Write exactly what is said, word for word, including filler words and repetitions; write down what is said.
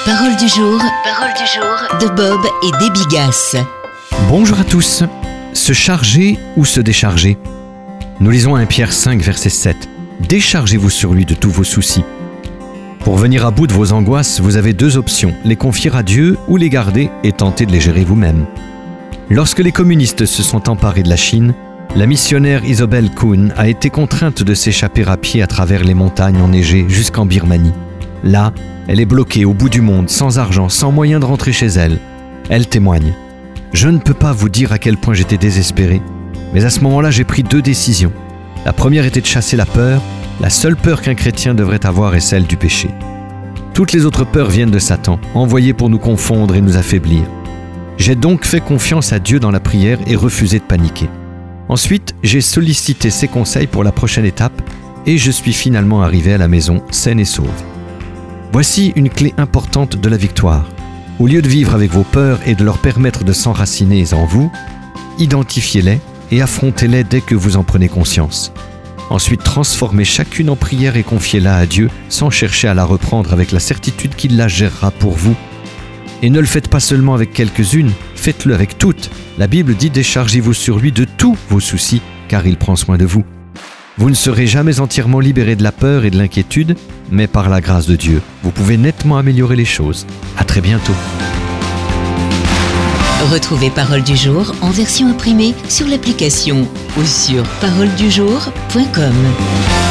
Parole du jour, parole du jour de Bob et Debbie Gass. Bonjour à tous. Se charger ou se décharger? Nous lisons un Pierre cinq, verset sept. Déchargez-vous sur lui de tous vos soucis. Pour venir à bout de vos angoisses, vous avez deux options, les confier à Dieu ou les garder et tenter de les gérer vous-même. Lorsque les communistes se sont emparés de la Chine, la missionnaire Isobel Kuhn a été contrainte de s'échapper à pied à travers les montagnes enneigées jusqu'en Birmanie. Là, elle est bloquée au bout du monde, sans argent, sans moyen de rentrer chez elle. Elle témoigne. Je ne peux pas vous dire à quel point j'étais désespéré, mais à ce moment-là, j'ai pris deux décisions. La première était de chasser la peur. La seule peur qu'un chrétien devrait avoir est celle du péché. Toutes les autres peurs viennent de Satan, envoyé pour nous confondre et nous affaiblir. J'ai donc fait confiance à Dieu dans la prière et refusé de paniquer. Ensuite, j'ai sollicité ses conseils pour la prochaine étape et je suis finalement arrivé à la maison saine et sauve. Voici une clé importante de la victoire. Au lieu de vivre avec vos peurs et de leur permettre de s'enraciner en vous, identifiez-les et affrontez-les dès que vous en prenez conscience. Ensuite, transformez chacune en prière et confiez-la à Dieu sans chercher à la reprendre avec la certitude qu'il la gérera pour vous. Et ne le faites pas seulement avec quelques-unes, faites-le avec toutes. La Bible dit « Déchargez-vous sur lui de tous vos soucis, car il prend soin de vous ». Vous ne serez jamais entièrement libéré de la peur et de l'inquiétude, mais par la grâce de Dieu, vous pouvez nettement améliorer les choses. À très bientôt. Retrouvez Parole du jour en version imprimée sur l'application ou sur parole du jour point com.